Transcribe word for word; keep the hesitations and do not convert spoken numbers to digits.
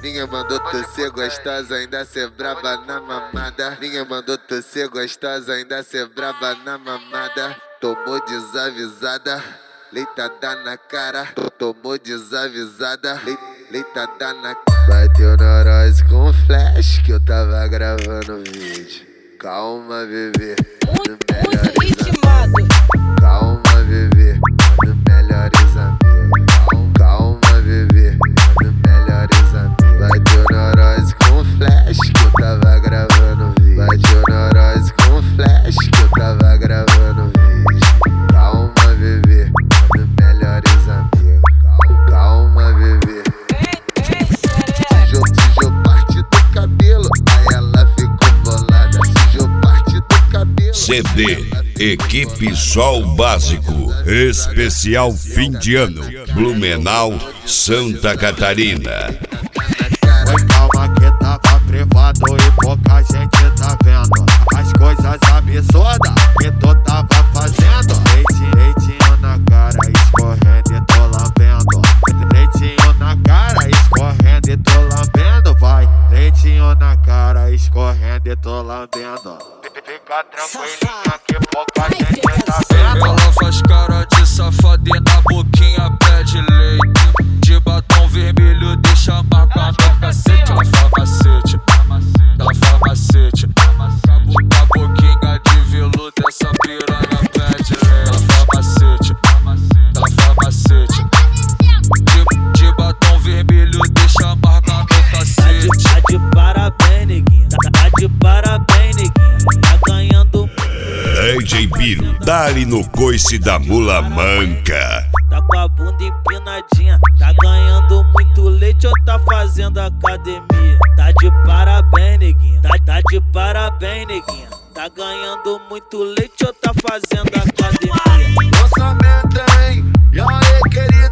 Ninguém mandou tu ser gostosa, ainda ser braba na mamada. Ninguém mandou tu ser gostosa, ainda ser braba na mamada. Tomou desavisada, leitada na cara. Tomou desavisada, le, leitada na cara. Bateu neurose com flash que eu tava gravando vídeo. Calma, bebê, mano, melhores amigos. Calma, bebê, mano, melhores amigos. Calma, bebê, mano, melhores amigos. Bateu neurose com flash que eu tava gravando vídeo. Bateu neurose com flash que eu tava gravando vídeo. Calma, bebê, mano, melhores amigos. Calma, bebê. Sujou parte do cabelo, aí ela ficou bolada. Sujou parte do cabelo. C D Equipe Sol Básico, especial fim de ano, Blumenau, Santa Catarina. Oi, calma que tava privado e pouca gente tá vendo as coisas absurdas que tu tava fazendo. Leite, leitinho na cara, escorrendo e tô lambendo. Leitinho na cara, escorrendo e tô lambendo. Vai, leitinho na cara, escorrendo e tô lambendo. Fica tranquilinha que pouca gente tá vendo. Ela faz cara de safada e na boquinha pede leite. De batom vermelho deixa marca no cacete. Ela fala macete, ela fala macete. A boquinha de veludo essa piranha pede leite. Ela fala macete, ela fala macete. De, de batom vermelho deixa marca no cacete. Tá de parabéns, neguinha. Tá de parabéns, neguinha. Tá ganhando D J Biro, dá-lhe no coice da mula manca. Tá com a bunda empinadinha, tá ganhando muito leite ou tá fazendo academia? Tá de parabéns, neguinha, tá, tá de parabéns, neguinha. Tá ganhando muito leite ou tá fazendo academia? Lançamento, hein? E aí, querido?